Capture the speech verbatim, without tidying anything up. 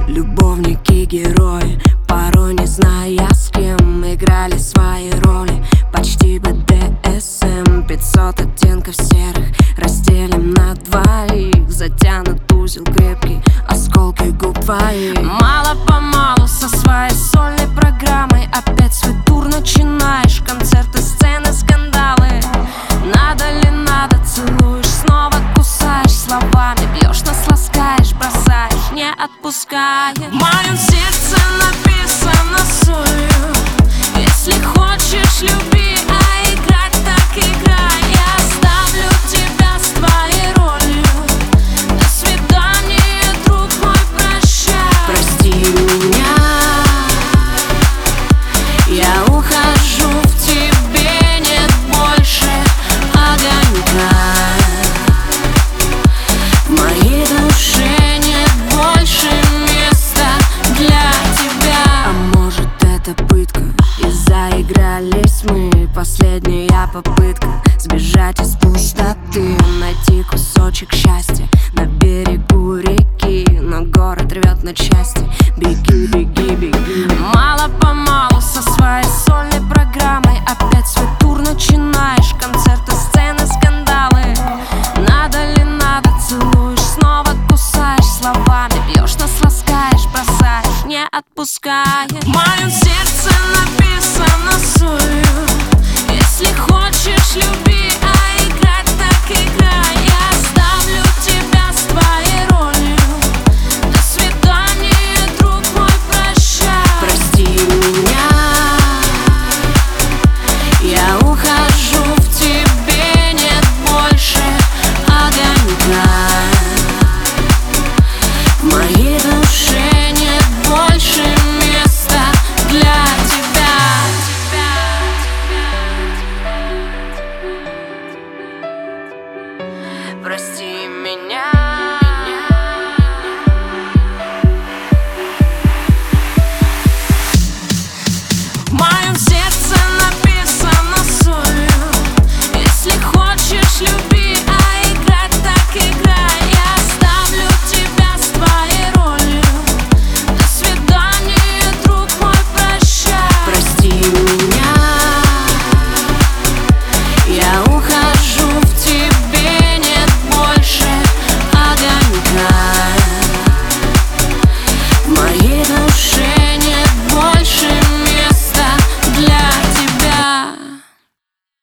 Любовники, герои, порой не зная с кем, играли свои роли, почти бэ дэ эс эм. Пятьсот оттенков серых разделим на двоих, затянут узел крепкий, осколки губ твоих. Мало-помалу со своей сольной программой опять свой тур начинаешь. Концерты, сцены, скандалы. Надо ли надо, целуешь, снова кусаешь, словами бьешь, нас ласкаешь, бросаешь, не отпускаешь. В моем сердце написано солью: если хочешь, люби, а играть так играй. Я оставлю тебя с твоей ролью. До свидания, друг мой, прощай. Прости меня, я ухожу, в тебе нет больше огонька. В моей душе нет больше места для тебя. А может, это пытка, и заигрались мы. Последняя попытка сбежать из пустоты, найти кусочек счастья на берегу реки, но город рвет на части. Беги, беги, беги. Мало-помалу со своей сольной программой опять свой тур начинаешь. Концерты, сцены, скандалы. Надо ли надо, целуешь, снова кусаешь, словами бьешь, нас ласкаешь, бросаешь, не отпускаешь. В моем сердце написано солью: если хочешь, люби.